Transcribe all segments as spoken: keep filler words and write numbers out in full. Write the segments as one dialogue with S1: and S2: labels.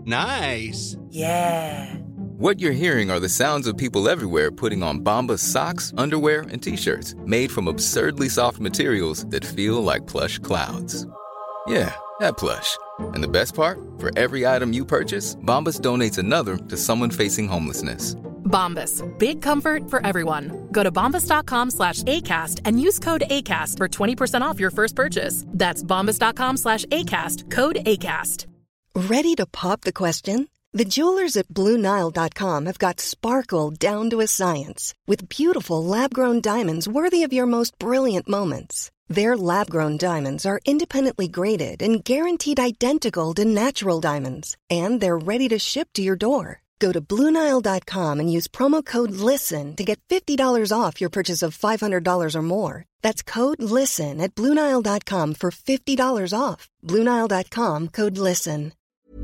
S1: Nice.
S2: Yeah.
S3: What you're hearing are the sounds of people everywhere putting on Bombas socks, underwear, and T-shirts made from absurdly soft materials that feel like plush clouds. Yeah, that plush. And the best part? For every item you purchase, Bombas donates another to someone facing homelessness.
S4: Bombas. Big comfort for everyone. Go to bombas.com slash ACAST and use code ACAST for twenty percent off your first purchase. That's bombas.com slash ACAST. Code ACAST.
S5: Ready to pop the question? The jewelers at Blue Nile dot com have got sparkle down to a science with beautiful lab-grown diamonds worthy of your most brilliant moments. Their lab-grown diamonds are independently graded and guaranteed identical to natural diamonds, and they're ready to ship to your door. Go to Blue Nile dot com and use promo code LISTEN to get fifty dollars off your purchase of five hundred dollars or more. That's code LISTEN at Blue Nile dot com for fifty dollars off. Blue Nile dot com, code LISTEN.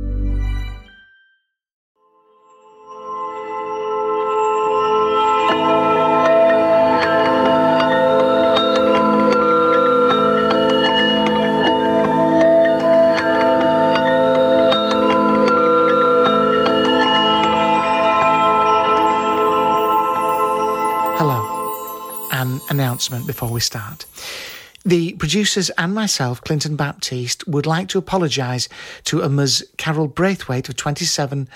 S6: Announcement before we start. The producers and myself, Clinton Baptiste, would like to apologise to a Ms Carol Braithwaite of twenty-seven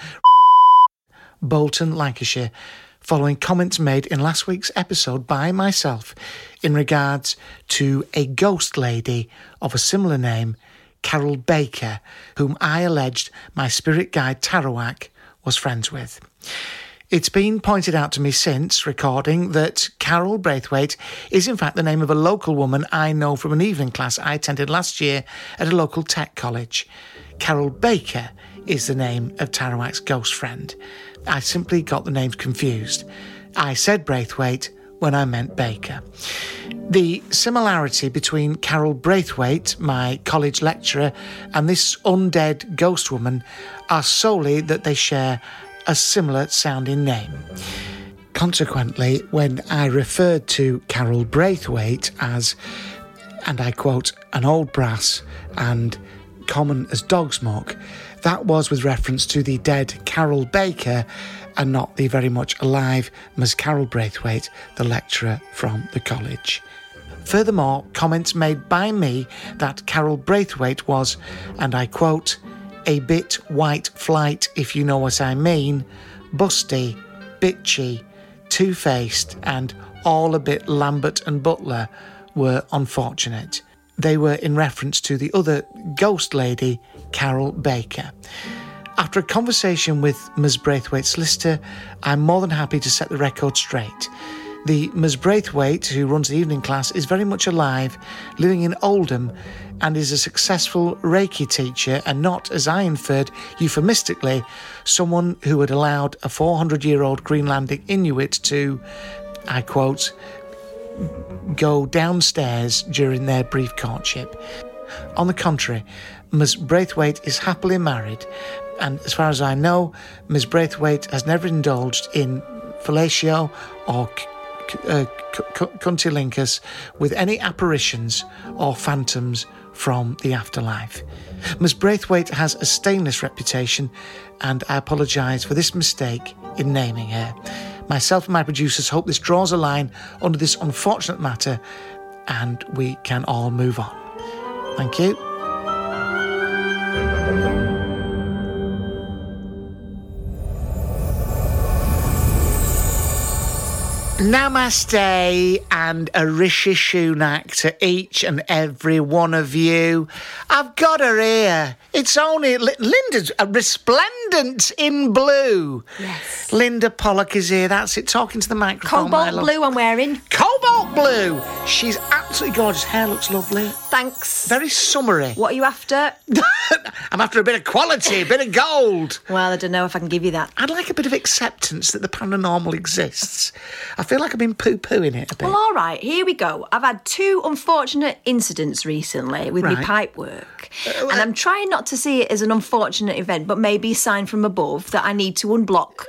S6: Bolton, Lancashire, following comments made in last week's episode by myself in regards to a ghost lady of a similar name, Carol Baker, whom I alleged my spirit guide Tarawak was friends with. It's been pointed out to me since recording that Carol Braithwaite is in fact the name of a local woman I know from an evening class I attended last year at a local tech college. Carol Baker is the name of Tarawak's ghost friend. I simply got the names confused. I said Braithwaite when I meant Baker. The similarity between Carol Braithwaite, my college lecturer, and this undead ghost woman are solely that they share a similar sounding name. Consequently, when I referred to Carol Braithwaite as, and I quote, an old brass and common as dog's muck, that was with reference to the dead Carol Baker and not the very much alive Miss Carol Braithwaite, the lecturer from the college. Furthermore, comments made by me that Carol Braithwaite was, and I quote, a bit white flight, if you know what I mean, busty, bitchy, two-faced, and all a bit Lambert and Butler, were unfortunate. They were in reference to the other ghost lady, Carol Baker. After a conversation with Miz Braithwaite's solicitor, I'm more than happy to set the record straight. The Miz Braithwaite, who runs the evening class, is very much alive, living in Oldham, and is a successful Reiki teacher and not, as I inferred euphemistically, someone who had allowed a four hundred year old Greenlandic Inuit to, I quote, go downstairs during their brief courtship. On the contrary, Miss Braithwaite is happily married, and as far as I know, Miss Braithwaite has never indulged in fellatio or uh, cuntilingus with any apparitions or phantoms from the afterlife. Miss Braithwaite has a stainless reputation, and I apologise for this mistake in naming her. Myself and my producers hope this draws a line under this unfortunate matter and we can all move on. Thank you. Namaste and a Rishi Shunak to each and every one of you. I've got her here. It's only... Linda's resplendent in blue.
S2: Yes.
S6: Linda Pollock is here. That's it. Talking to the microphone.
S2: Cobalt blue I'm wearing.
S6: Cobalt blue. She's absolutely gorgeous. Hair looks lovely.
S2: Thanks.
S6: Very summery.
S2: What are you after?
S6: I'm after a bit of quality, a bit of gold.
S2: Well, I don't know if I can give you that.
S6: I'd like a bit of acceptance that the paranormal exists. I feel like I've been poo-pooing it a bit.
S2: Well, all right, here we go. I've had two unfortunate incidents recently with
S6: Right.
S2: my pipe work.
S6: Uh,
S2: and I'm trying not to see it as an unfortunate event, but maybe a sign from above that I need to unblock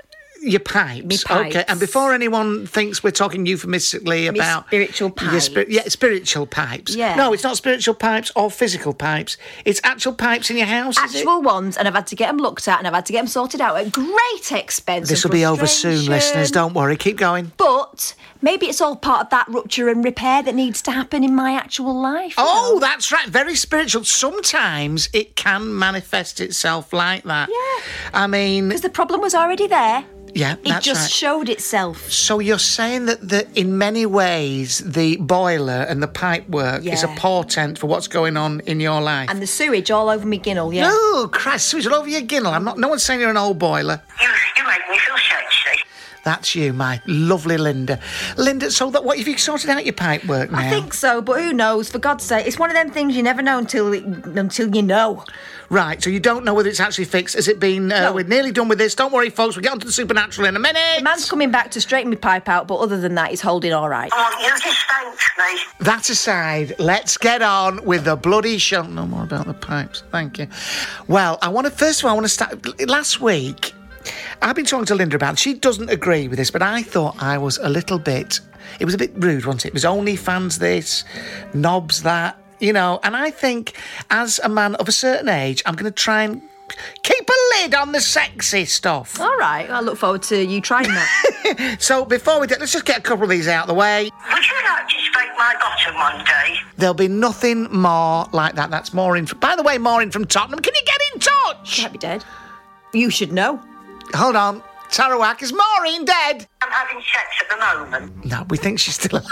S6: Your pipes.
S2: Me pipes.
S6: Okay, and before anyone thinks we're talking euphemistically
S2: Me
S6: about...
S2: spiritual
S6: your
S2: pipes.
S6: spir- yeah, spiritual pipes.
S2: Yeah.
S6: No, it's not spiritual pipes or physical pipes. It's actual pipes in your house, is it?
S2: Actual ones, and I've had to get them looked at and I've had to get them sorted out at great expense.
S6: This will
S2: and
S6: be over soon,
S2: frustration.
S6: listeners. Don't worry. Keep going.
S2: But maybe it's all part of that rupture and repair that needs to happen in my actual life. you
S6: Oh,
S2: know?
S6: that's right. Very spiritual. Sometimes it can manifest itself like that.
S2: Yeah.
S6: I mean...
S2: Because the problem was already there.
S6: Yeah,
S2: It
S6: that's
S2: just
S6: right.
S2: showed itself.
S6: So you're saying that, that in many ways the boiler and the pipe work is a
S2: Yeah.
S6: portent for what's going on in your life?
S2: And the sewage all over me ginnel, yeah.
S6: No, Christ, sewage all over your ginnel. I'm not. No one's saying you're an old boiler.
S1: You, you make me feel sexy.
S6: That's you, my lovely Linda. Linda, so that what have you sorted out your pipe work now?
S2: I think so, but who knows? For God's sake, it's one of them things you never know until it, until you know.
S6: Right, so you don't know whether it's actually fixed. Has it been? Uh,
S2: No.
S6: We're nearly done with this. Don't worry, folks. We'll get onto the supernatural in a minute.
S2: The man's coming back to straighten my pipe out, but other than that, he's holding all right.
S1: I want you to thank me.
S6: That aside, let's get on with the bloody show. No more about the pipes. Thank you. Well, I want to, first of all, I want to start. Last week, I've been talking to Linda about it. She doesn't agree with this, but I thought I was a little bit, it was a bit rude, wasn't it? It was OnlyFans this, knobs that, you know, and I think as a man of a certain age, I'm going to try and keep a lid on the sexy stuff.
S2: All right, I look forward to you trying that.
S6: So before we do, let's just get a couple of these out of the way.
S1: Would you like to spank my bottom one day?
S6: There'll be nothing more like that. That's Maureen. From, by the way, Maureen from Tottenham, can you get in touch?
S2: Can't be dead. You should know.
S6: Hold on. Tarawak, is Maureen dead?
S1: I'm having sex at the moment.
S6: No, we think she's still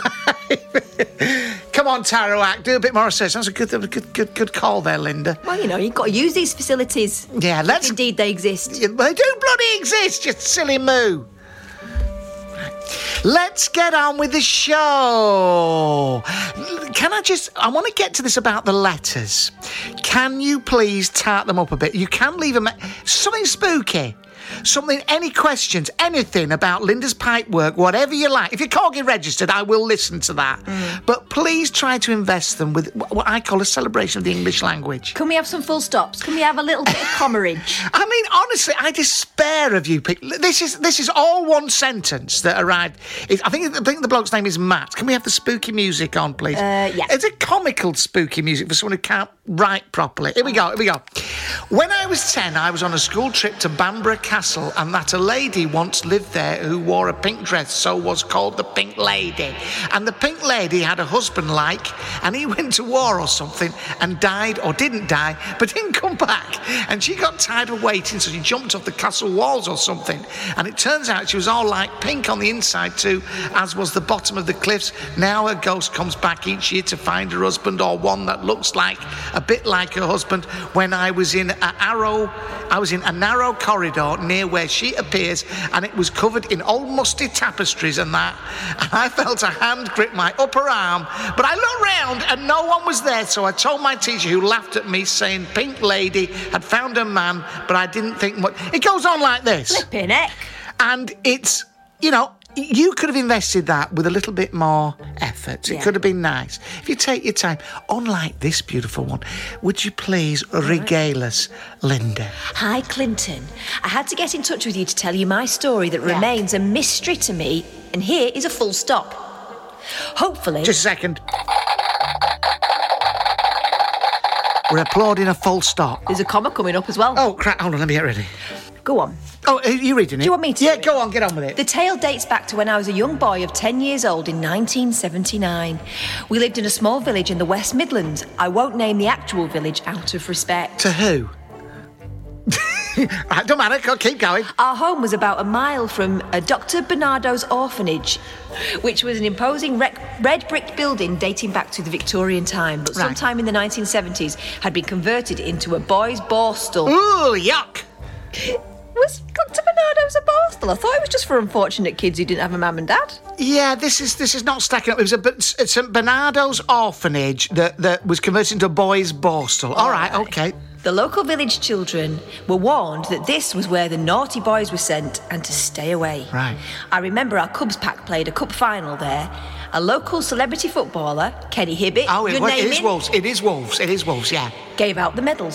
S6: alive. Come on, Tarawak, do a bit more research. That's a good, a good, good, good call there, Linda.
S2: Well, you know, you've got to use these facilities.
S6: Yeah, let's...
S2: If indeed they exist.
S6: Yeah, they do bloody exist, you silly moo. Right. Let's get on with the show. Can I just... I want to get to this about the letters. Can you please tart them up a bit? You can leave them... Something spooky. Something, any questions, anything about Linda's pipe work, whatever you like. If you're Corgi registered, I will listen to that. Mm. But please try to invest them with what I call a celebration of the English language.
S2: Can we have some full stops? Can we have a little bit of commerage?
S6: I mean, honestly, I despair of you people. This is this is all one sentence that arrived. It, I think I think the bloke's name is Matt. Can we have the spooky music on, please?
S2: Uh, yeah.
S6: It's a comical spooky music for someone who can't write properly. Here we go, here we go. When I was ten, I was on a school trip to Bamborough Castle, and that a lady once lived there who wore a pink dress, so was called the Pink Lady. And the Pink Lady had a husband like, and he went to war or something and died, or didn't die, but didn't come back. And she got tired of waiting, so she jumped off the castle walls or something. And it turns out she was all like pink on the inside too, as was the bottom of the cliffs. Now her ghost comes back each year to find her husband, or one that looks like a bit like her husband. When I was in a arrow, I was in a narrow corridor near where she appears, and it was covered in old musty tapestries and that. And I felt a hand grip my upper arm, but I looked round and no one was there, so I told my teacher, who laughed at me, saying Pink Lady had found a man, but I didn't think much. It goes on like this.
S2: Flipping heck.
S6: And it's, you know, you could have invested that with a little bit more effort. It
S2: Yeah.
S6: could have been nice. If you take your time, unlike this beautiful one, would you please regale us, Linda?
S2: Hi, Clinton. I had to get in touch with you to tell you my story that
S6: Yeah.
S2: remains a mystery to me, and here is a full stop. Hopefully...
S6: Just a second. We're applauding a full stop.
S2: There's a comma coming up as well.
S6: Oh, crap. Hold on, let me get ready.
S2: Go on.
S6: Oh, are you reading it?
S2: Do you want me to
S6: Yeah,
S2: do it?
S6: go on, get on with it.
S2: The tale dates back to when I was a young boy of ten years old in nineteen seventy-nine. We lived in a small village in the West Midlands. I won't name the actual village out of respect.
S6: To who? Right, don't matter, go- keep going.
S2: Our home was about a mile from uh, Doctor Bernardo's orphanage, which was an imposing rec- red brick building dating back to the Victorian time, but
S6: Right.
S2: sometime in the nineteen seventies had been converted into a boys' borstal.
S6: Ooh, yuck.
S2: Was Doctor Bernardo's a borstal? I thought it was just for unfortunate kids who didn't have a mum and dad.
S6: Yeah, this is this is not stacking up. It was a it's Saint Bernardo's orphanage that, that was converted into a boys' borstal. All right, okay.
S2: The local village children were warned that this was where the naughty boys were sent and to stay away.
S6: Right.
S2: I remember our Cubs pack played a cup final there. A local celebrity footballer, Kenny Hibbett,
S6: Oh,
S2: your
S6: it, well, it
S2: name
S6: is
S2: in,
S6: Wolves. It is Wolves. It is Wolves, yeah.
S2: gave out the medals.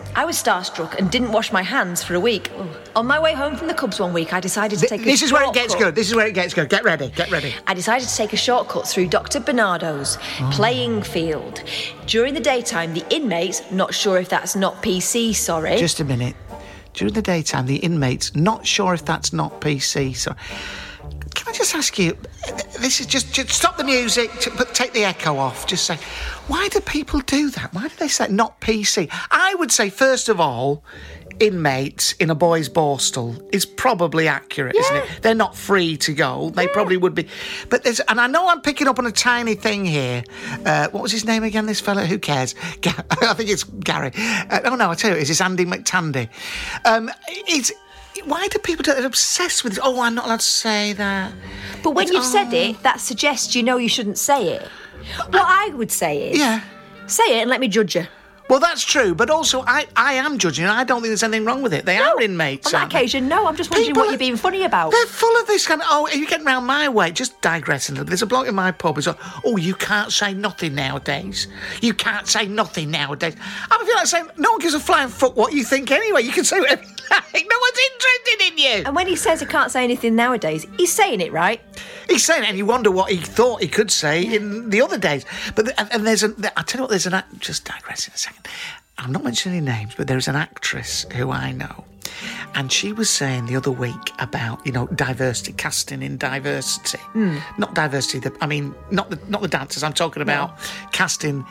S2: I was starstruck and didn't wash my hands for a week. Ugh. On my way home from the Cubs one week, I decided to take
S6: Th-
S2: a
S6: This is where it gets
S2: shortcut.
S6: good. This is where it gets good. Get ready. Get ready.
S2: I decided to take a shortcut through Doctor Bernardo's
S6: Oh.
S2: playing field. During the daytime, the inmates, not sure if that's not P C, sorry.
S6: Just a minute. During the daytime, the inmates, not sure if that's not P C. So, can I just ask you? This is just, just stop the music, t- but take the echo off. Just say, why do people do that? Why do they say not P C? I would say, first of all, inmates in a boys' borstal is probably accurate, isn't it? They're not free to go. They probably would be. But there's, and I know I'm picking up on a tiny thing here. Uh, what was his name again, this fella? Who cares? Ga- I think it's Gary. Uh, oh, no, I tell you, it's Andy McTandy. Um, it's... Why do people get obsessed with this? Oh, I'm not allowed to say that.
S2: But when
S6: It's-
S2: you've said
S6: oh.
S2: it, that suggests you know you shouldn't say it. What I would say is...
S6: Yeah.
S2: Say it and let me judge you.
S6: Well, that's true, but also I, I am judging and I don't think there's anything wrong with it. They are inmates.
S2: On that
S6: aren't they?
S2: occasion, no. I'm just wondering
S6: People
S2: what
S6: are-
S2: you're being funny about.
S6: They're full of this kind of, oh, are you getting round my way? Just digressing a little. There's a bloke in my pub who's like, oh, you can't say nothing nowadays. You can't say nothing nowadays. I feel like saying, no one gives a flying fuck what you think anyway. You can say whatever you like. No one's interested in you.
S2: And when he says he can't say anything nowadays, he's saying it, right?
S6: He's saying it, and you wonder what he thought he could say in the other days. But the, and, and there's a, I tell you what, there's an act. Just digressing a second. I'm not mentioning any names, but there's an actress who I know, and she was saying the other week about, you know, diversity, casting in diversity,
S2: Mm.
S6: not diversity. The, I mean, not the not the dancers. I'm talking about casting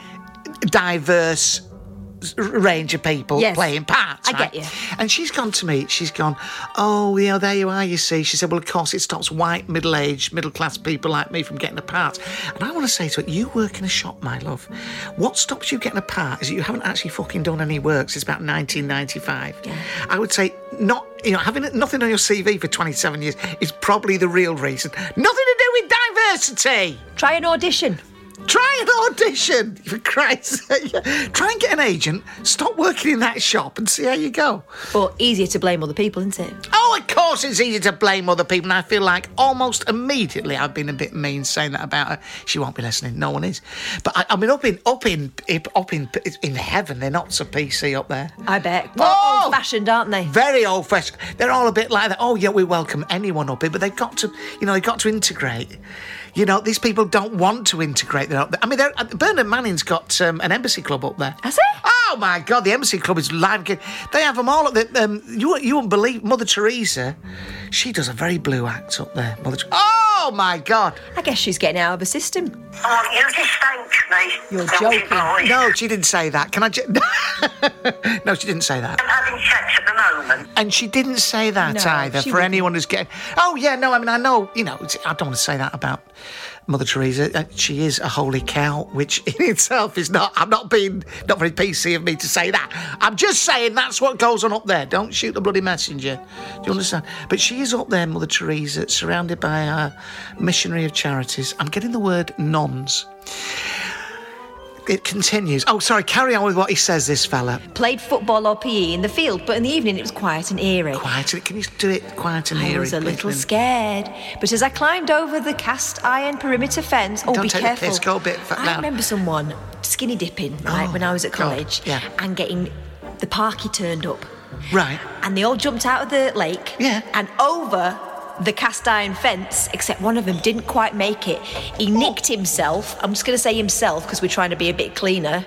S6: diverse range of people
S2: Yes.
S6: playing parts.
S2: I
S6: right?
S2: get you.
S6: And she's gone to me, she's gone, oh, yeah, there you are, you see. She said, well, of course, it stops white, middle-aged, middle-class people like me from getting a part. And I want to say to her, you work in a shop, my love. What stops you getting a part is that you haven't actually fucking done any work since about nineteen ninety-five. Yeah. I would say, not, you know, having nothing on your C V for twenty-seven years is probably the real reason. Nothing to do with diversity.
S2: Try an audition.
S6: Try an audition, for Christ's sake. Try and get an agent, stop working in that shop and see how you go.
S2: But easier to blame other people, isn't it?
S6: Oh, of course it's easy to blame other people, and I feel like almost immediately I've been a bit mean saying that about her. She won't be listening, no one is. But I, I mean, up in up in up in in heaven, they're not so P C up there.
S2: I bet. Well,
S6: Oh!
S2: old-fashioned, aren't they?
S6: Very old-fashioned. They're all a bit like that. Oh, yeah, we welcome anyone up here, but they've got to, you know, they've got to integrate. You know, these people don't want to integrate. They're up there. I mean, they're, Bernard Manning's got um, an embassy club up there.
S2: Has he?
S6: Oh, my God, the embassy club is live. They have them all at the... Um, you, you wouldn't believe Mother Teresa. She does a very blue act up there. Mother. Oh, my God.
S2: I guess she's getting out of the system.
S1: Oh, you just thanked me.
S2: You're
S1: Naughty
S2: joking.
S1: boy.
S6: No, she didn't say that. Can I... Ju- no, she didn't say that.
S1: I'm having sex at the moment.
S6: And she didn't say that
S2: No,
S6: either
S2: she
S6: for
S2: wouldn't.
S6: anyone who's getting... Oh, yeah, no, I mean, I know, you know, it's- I don't want to say that about Mother Teresa. Uh, she is a holy cow, which in itself is not... I'm not being... Not very P C of me to say that. I'm just saying that's what goes on up there. Don't shoot the bloody messenger. Do you understand? But she is up there, Mother Teresa, surrounded by her missionary of charities. I'm getting the word nuns. It continues. Oh, sorry, carry on with what he says, this fella.
S2: Played football or P E in the field, but in the evening it was quiet and eerie.
S6: Quiet. Can you do it quiet and
S2: I
S6: eerie?
S2: was a
S6: please,
S2: little
S6: Lynn?
S2: scared, but as I climbed over the cast iron perimeter fence, oh,
S6: Don't
S2: be
S6: take the
S2: careful.
S6: piss, go a bit fa-
S2: I
S6: loud.
S2: remember someone skinny dipping, right,
S6: Oh,
S2: when I was at
S6: God,
S2: college,
S6: yeah.
S2: and getting the parky turned up.
S6: Right.
S2: And they all jumped out of the lake
S6: Yeah.
S2: and over the cast iron fence, except one of them didn't quite make it. He nicked himself. I'm just going to say himself because we're trying to be a bit cleaner.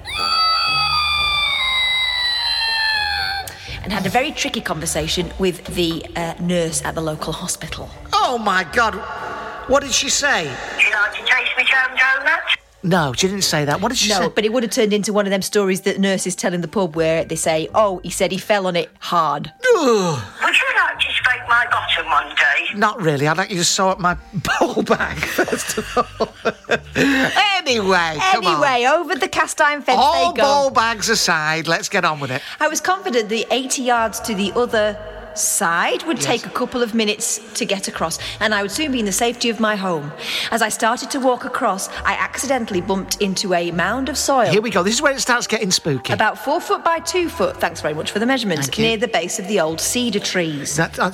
S2: And had a very tricky conversation with the uh, nurse at the local hospital.
S6: Oh, my God. What did she say?
S1: Would you like to taste me jam donut?
S6: No, she didn't say that. What did she
S2: No,
S6: say?
S2: but it would have turned into one of them stories that nurses tell in the pub where they say, oh, he said he fell on it hard.
S6: Ugh,
S1: Would you like to scrape my bottom one day?
S6: not really. I'd like you to sew up my ball bag, first of all. Anyway, come on.
S2: Anyway, over the cast iron fence
S6: All
S2: they go.
S6: ball bags aside, let's get on with it.
S2: I was confident the eighty yards to the other side would take a couple of minutes to get across, and I would soon be in the safety of my home. As I started to walk across, I accidentally bumped into a mound of soil.
S6: Here we go. This is where it starts getting spooky.
S2: About four foot by two foot, thanks very much for the measurement,
S6: Thank you.
S2: near the base of the old cedar trees.
S6: That, that's so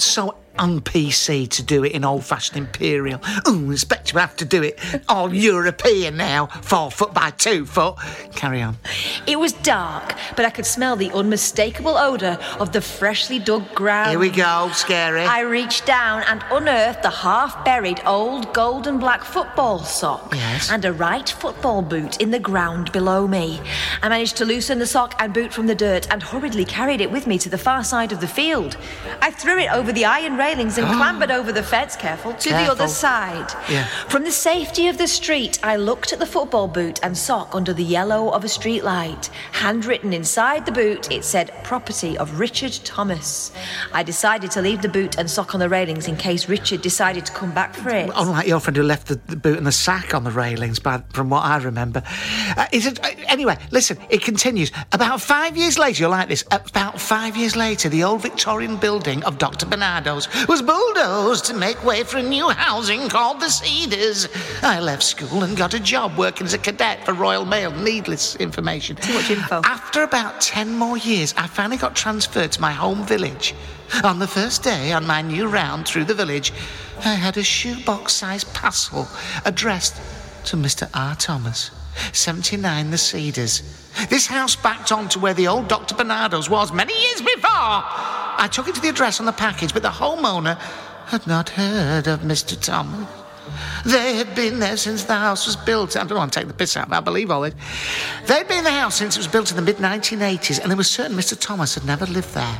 S6: un-P C to do it in old-fashioned imperial. Ooh, expect you have to do it all European now, four foot by two foot. Carry on.
S2: It was dark, but I could smell the unmistakable odour of the freshly dug ground.
S6: Here we go, scary.
S2: I reached down and unearthed the half-buried old gold and black football sock
S6: Yes.
S2: and a right football boot in the ground below me. I managed to loosen the sock and boot from the dirt and hurriedly carried it with me to the far side of the field. I threw it over the iron railings and clambered over the fence, careful, to
S6: Careful.
S2: the other side.
S6: Yeah.
S2: From the safety of the street, I looked at the football boot and sock under the yellow of a street light. Handwritten inside the boot, it said, property of Richard Thomas. I decided to leave the boot and sock on the railings in case Richard decided to come back for it.
S6: Unlike your friend who left the, the boot and the sack on the railings, by, from what I remember. Uh, is it, uh, anyway, listen, it continues. About five years later, you'll like this, about five years later, the old Victorian building of Doctor Bernardo's was bulldozed to make way for a new housing called the Cedars. I left school and got a job working as a cadet for Royal Mail. Needless information.
S2: Too much info.
S6: After about ten more years, I finally got transferred to my home village. On the first day on my new round through the village, I had a shoebox-sized parcel addressed to Mister R. Thomas, seventy-nine The Cedars. This house backed on to where the old Doctor Bernardo's was many years before. I took it to the address on the package, but the homeowner had not heard of Mister Thomas. They had been there since the house was built. I don't want to take the piss out, but I believe all this. They'd been in the house since it was built in the mid nineteen eighties, and they were certain Mister Thomas had never lived there.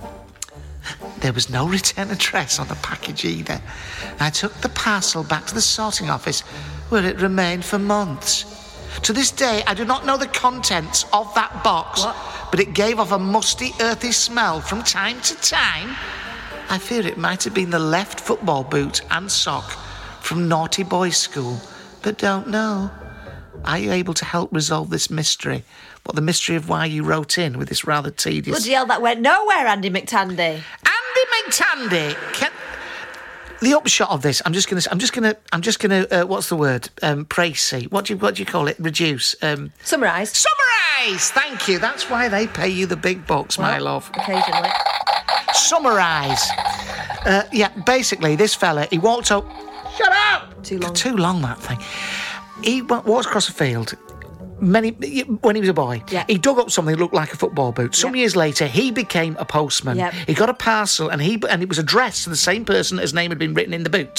S6: There was no return address on the package either. I took the parcel back to the sorting office, where it remained for months. To this day, I do not know the contents of that box,
S2: What?
S6: but it gave off a musty, earthy smell from time to time. I fear it might have been the left football boot and sock from Naughty Boys School, but don't know. Are you able to help resolve this mystery? What, the mystery of why you wrote in with this rather tedious...
S2: Bloody hell, that went nowhere, Andy McTandy.
S6: Andy McTandy! Can... The upshot of this, I'm just going to... I'm just going to... I'm just going to... Uh, what's the word? Um, précis. What do you... What do you call it? Reduce. Um,
S2: Summarise.
S6: Summarise! Thank you. That's why they pay you the big bucks, my
S2: Well,
S6: love.
S2: Occasionally.
S6: Summarise. Uh, yeah, basically, this fella, he walked up... Shut up!
S2: Too long.
S6: Too long, that thing. He wa- walked across a field... Many when he was a boy,
S2: Yeah.
S6: he dug up something that looked like a football boot. Some
S2: Yeah.
S6: years later, he became a postman.
S2: Yep.
S6: He got a parcel, and he and it was addressed to the same person as name had been written in the boot.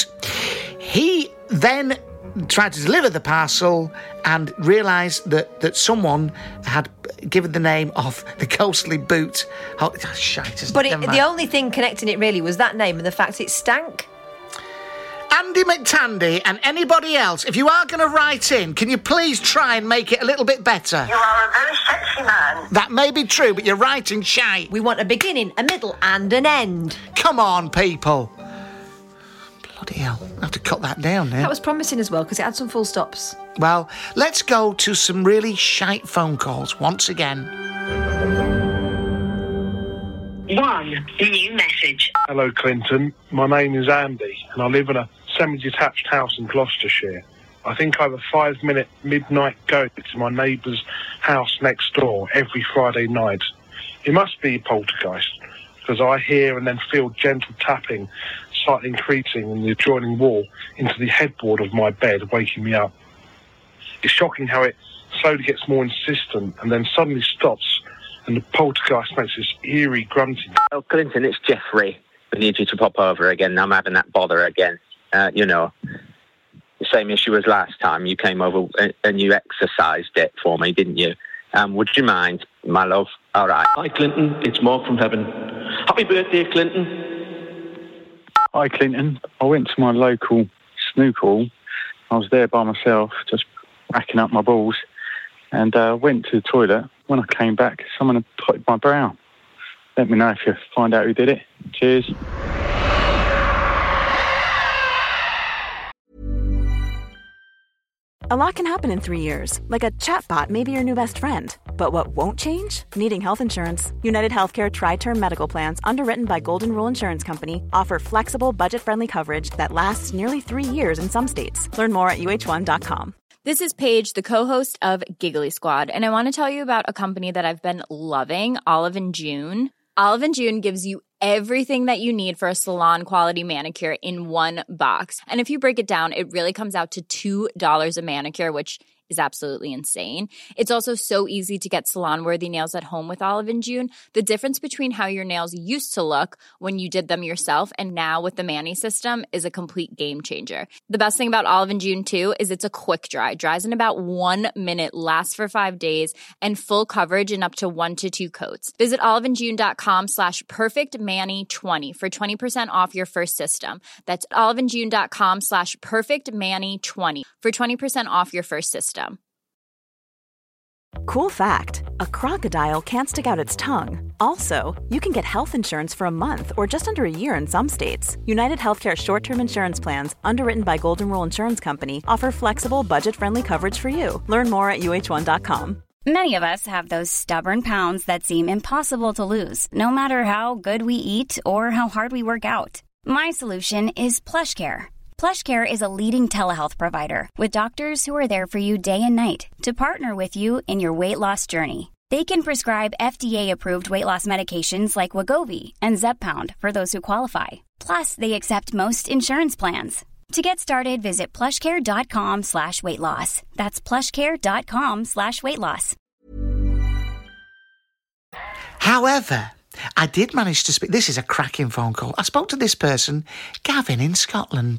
S6: He then tried to deliver the parcel and realised that that someone had given the name of the ghostly boot. Oh, oh shite! isn't
S2: But
S6: it?
S2: it,
S6: Never
S2: the
S6: mind.
S2: only thing connecting it really was that name and the fact it stank.
S6: Andy McTandy and anybody else, if you are going to write in, can you please try and make it a little bit better?
S1: You are a very sexy man.
S6: That may be true, but you're writing shite.
S2: We want a beginning, a middle, and an end.
S6: Come on, people. Bloody hell. I have to cut that down now.
S2: That was promising as well because it had some full stops.
S6: Well, let's go to some really shite phone calls once again.
S1: One new message.
S7: Hello, Clinton. My name is Andy, and I live in a semi-detached house in Gloucestershire. I think I have a five-minute midnight go to my neighbour's house next door every Friday night. It must be poltergeist, because I hear and then feel gentle tapping, slightly increasing in the adjoining wall into the headboard of my bed, waking me up. It's shocking how it slowly gets more insistent and then suddenly stops, and the poltergeist makes this eerie grunting.
S8: Oh, Clinton, it's Jeffrey. We need you to pop over again. I'm having that bother again. Uh, you know, the same issue as last time. You came over and you exercised it for me, didn't you? Um, would you mind, my love? All right.
S9: Hi, Clinton. It's Mark from Heaven. Happy birthday, Clinton.
S10: Hi, Clinton. I went to my local snooker hall. I was there by myself, just racking up my balls, and uh, went to the toilet. When I came back, someone had potted my brow. Let me know if you find out who did it. Cheers.
S11: A lot can happen in three years, like a chatbot may be your new best friend. But what won't change? Needing health insurance. United Healthcare Tri-Term Medical Plans, underwritten by Golden Rule Insurance Company, offer flexible, budget-friendly coverage that lasts nearly three years in some states. Learn more at U H one dot com.
S12: This is Paige, the co-host of Giggly Squad, and I want to tell you about a company that I've been loving, Olive and June. Olive and June gives you everything that you need for a salon quality manicure in one box. And if you break it down, it really comes out to two dollars a manicure, which is absolutely insane. It's also so easy to get salon-worthy nails at home with Olive and June. The difference between how your nails used to look when you did them yourself and now with the Mani system is a complete game changer. The best thing about Olive and June, too, is it's a quick dry. Dries in about one minute, lasts for five days, and full coverage in up to one to two coats. Visit oliveandjune.com slash perfectmani20 for twenty percent off your first system. That's oliveandjune.com slash perfectmani20 for twenty percent off your first system.
S11: Cool fact, a crocodile can't stick out its tongue. Also, you can get health insurance for a month or just under a year in some states. United Healthcare short-term insurance plans, underwritten by Golden Rule Insurance Company, offer flexible, budget-friendly coverage for you. Learn more at U H one dot com.
S13: Many of us have those stubborn pounds that seem impossible to lose, no matter how good we eat or how hard we work out. My solution is PlushCare. PlushCare is a leading telehealth provider with doctors who are there for you day and night to partner with you in your weight loss journey. They can prescribe F D A-approved weight loss medications like Wegovy and Zepbound for those who qualify. Plus, they accept most insurance plans. To get started, visit plushcare.com slash weight loss. That's plushcare.com slash weight loss.
S6: However, I did manage to speak... This is a cracking phone call. I spoke to this person, Gavin, in Scotland.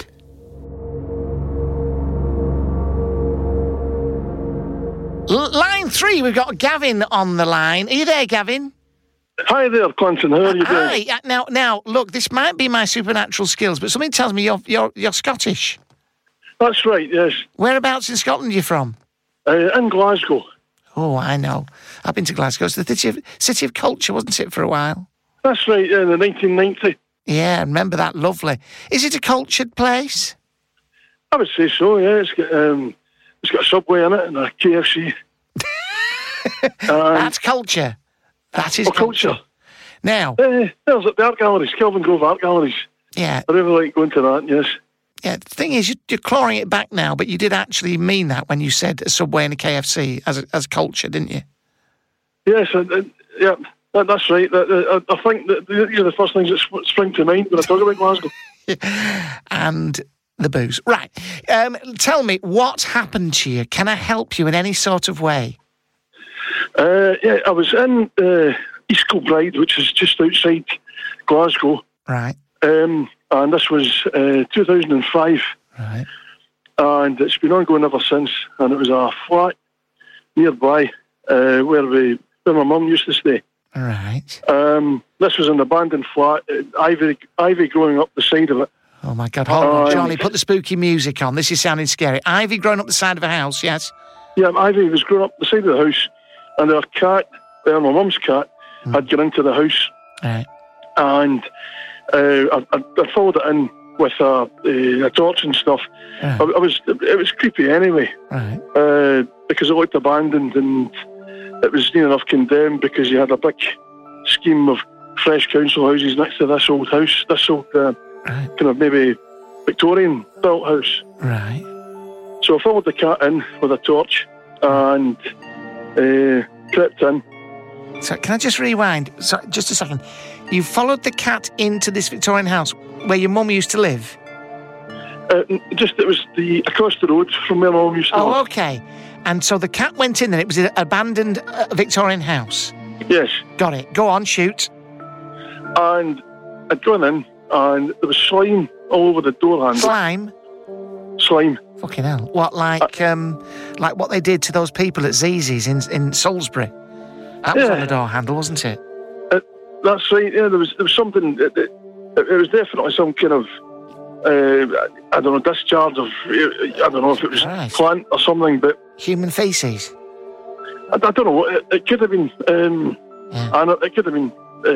S6: L- line three, we've got Gavin on the line. Are you there, Gavin?
S14: Hi there, Clinton. How are you doing?
S6: Hi. Uh, Now, now, look, this might be my supernatural skills, but something tells me you're you're you're Scottish.
S14: That's right, yes.
S6: Whereabouts in Scotland are you from?
S14: Uh, in Glasgow.
S6: Oh, I know. I've been to Glasgow. It's the city of, city of culture, wasn't it, for a while?
S14: That's right, yeah, in the nineteen ninety.
S6: Yeah, I remember that. Lovely. Is it a cultured place?
S14: I would say so, yeah. It's got, um, it's got a Subway in it and a K F C. um,
S6: That's culture. That is
S14: oh,
S6: culture.
S14: culture.
S6: Now...
S14: Uh, there's the art galleries, Kelvin Grove Art Galleries.
S6: Yeah.
S14: I really like going to that, yes.
S6: Yeah, the thing is, you're clawing it back now, but you did actually mean that when you said a Subway and a K F C as a, as culture, didn't you?
S14: Yes, uh, uh, yeah, that, that's right. Uh, uh, I think that you're the first things that sp- spring to mind when I talk about Glasgow.
S6: And the booze. Right. Um, tell me, what happened to you? Can I help you in any sort of way?
S14: Uh, yeah, I was in uh, East Kilbride, which is just outside Glasgow.
S6: Right.
S14: Um, and this was uh, two thousand five.
S6: Right.
S14: And it's been ongoing ever since. And it was a flat nearby uh, where we, where my mum used to stay.
S6: Right.
S14: Um, this was an abandoned flat, uh, ivy, ivy growing up the side of it.
S6: Oh, my God. Hold on,
S14: Um,
S6: Johnny, put the spooky music on. This is sounding scary. Ivy growing up the side of a house, yes?
S14: Yeah, ivy was growing up the side of the house, and our cat, uh, my mum's cat,
S6: Mm.
S14: had got into the house.
S6: Right.
S14: And uh, I, I, I followed it in with a, a, a torch and stuff.
S6: Right.
S14: I, I was, it was creepy anyway,
S6: Right.
S14: uh, because it looked abandoned and it was near enough condemned because you had a big scheme of fresh council houses next to this old house, this old uh,
S6: Right.
S14: kind of maybe Victorian built house.
S6: Right.
S14: So I followed the cat in with a torch and uh, crept in.
S6: So can I just rewind? So, just a second. You followed the cat into this Victorian house where your mum used to live?
S14: Uh, just, it was the across the road from where my mum used to
S6: Oh,
S14: live.
S6: okay. And so the cat went in and it was an abandoned uh, Victorian house?
S14: Yes.
S6: Got it. Go on, shoot.
S14: And I'd gone in and there was slime all over the door handle.
S6: Slime?
S14: Slime.
S6: Fucking hell. What, like um, like what they did to those people at Zzz's in, in Salisbury? That was
S14: Yeah.
S6: on the door handle, wasn't it?
S14: Uh, that's right, yeah, there was, there was something, it, it, it was definitely some kind of, uh, I don't know, discharge of, I don't know if it was
S6: Right.
S14: plant or something, but
S6: Human faeces?
S14: I, I don't know, what it, it could have been, um,
S6: Yeah.
S14: and it, it could have been,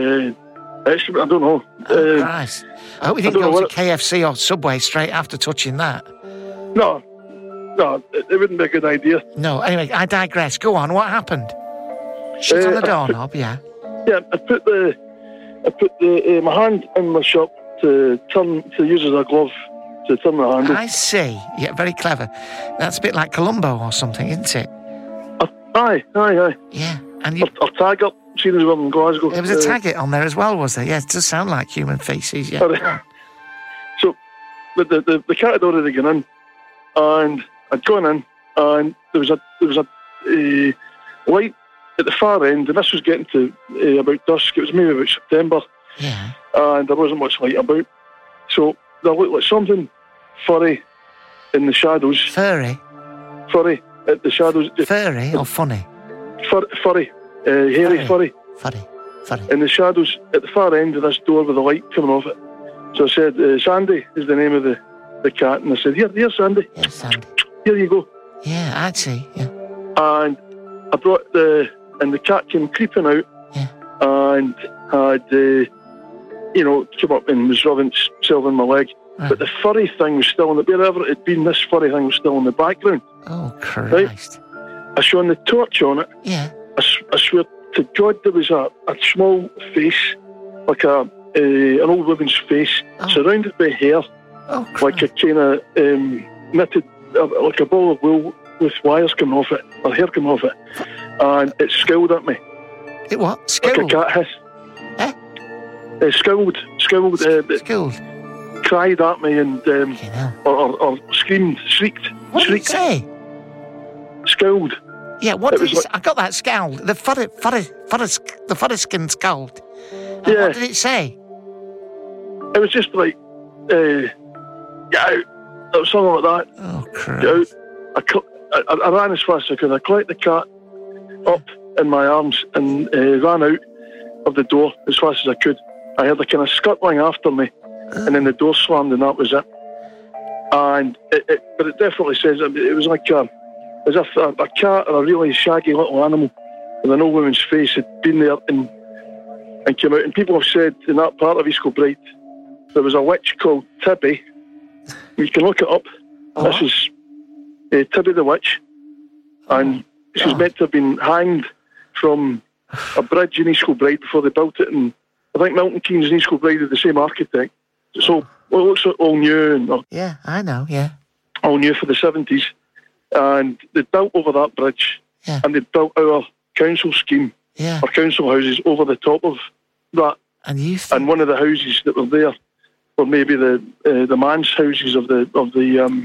S14: uh, excrement, I don't know.
S6: Oh,
S14: Uh,
S6: Christ. I hope you
S14: I
S6: didn't
S14: don't know
S6: go to
S14: what it-
S6: K F C or Subway straight after touching that.
S14: no, no, it, it wouldn't be a good idea.
S6: No, anyway, I digress. Go on, what happened? Shut
S14: Uh,
S6: on the
S14: I put-
S6: doorknob, yeah.
S14: Yeah, I put the, I put the, uh, my hand in my shop to turn, to use as a glove to turn the handle.
S6: I see. Yeah, very clever. That's a bit like Columbo or something, isn't it?
S14: Uh, aye, aye, aye.
S6: Yeah. And you...
S14: Or, or Taggart. seen as well in Glasgow.
S6: There was a
S14: Uh,
S6: Taggart on there as well, was there? Yeah, it does sound like human faeces, yeah.
S14: So, the, the, the, the cat had already gone in, and I'd gone in, and there was a there was a uh, light at the far end, and this was getting to uh, about dusk. It was maybe about September,
S6: yeah.
S14: and there wasn't much light about. So there looked like something furry in the shadows.
S6: Furry?
S14: Furry at the shadows.
S6: Furry or funny?
S14: Fur, furry, uh, hairy furry.
S6: Furry, furry.
S14: In the shadows at the far end of this door with the light coming off it. So I said, uh, Sandy is the name of the, the cat, and I said, here, here, Sandy.
S6: Here, Sandy.
S14: Here you go.
S6: Yeah, I'd see, yeah.
S14: And I brought the, and the cat came creeping out,
S6: yeah.
S14: and had, uh, you know, come up and was rubbing itself in my leg. Right. But the furry thing was still in the, wherever it had been, this furry thing was still in the background.
S6: Oh, Christ.
S14: Right? I shone the torch on it.
S6: Yeah.
S14: I, I swear to God, there was a, a small face, like a, uh, an old woman's face, oh. surrounded by hair,
S6: oh,
S14: like a kind of um, knitted, uh, like a ball of wool with wires coming off it, or hair coming off it, and it scowled at me.
S6: It what? Scowled?
S14: Like a cat hiss.
S6: Eh?
S14: Uh, scowled, scowled. Uh,
S6: scowled.
S14: Cried at me and um, or, or, or screamed, shrieked.
S6: What
S14: shrieked.
S6: did it say?
S14: Scowled.
S6: Yeah, what
S14: it
S6: did it
S14: like,
S6: say? I got that scowled. The fuddy, fuddy, fuddy, the fudderskin scowled. And
S14: yeah.
S6: What did it say?
S14: It was just like, uh, get out. It was something like that.
S6: Oh, Christ.
S14: Get out. I, I, I ran as fast as I could. I collected the cat up in my arms and uh, ran out of the door as fast as I could. I heard a kind of scuttling after me, oh. and then the door slammed, and that was it. And it, it but it definitely says it was like a, as if a, a cat or a really shaggy little animal with an old woman's face had been there and and came out. And people have said in that part of East Kilbride there was a witch called Tibby. You can look it up. Oh. This is uh, Tibby the witch, and she's oh. meant to have been hanged from a bridge in East Kilbride before they built it. And I think Milton Keynes and East Kilbride are the same architect. So well, it looks all new and uh,
S6: yeah, I know, yeah,
S14: all new for the seventies. And they built over that bridge,
S6: yeah.
S14: and they built our council scheme,
S6: yeah.
S14: our council houses over the top of that.
S6: And you think...
S14: and one of the houses that were there were maybe the uh, the manse houses of the of the um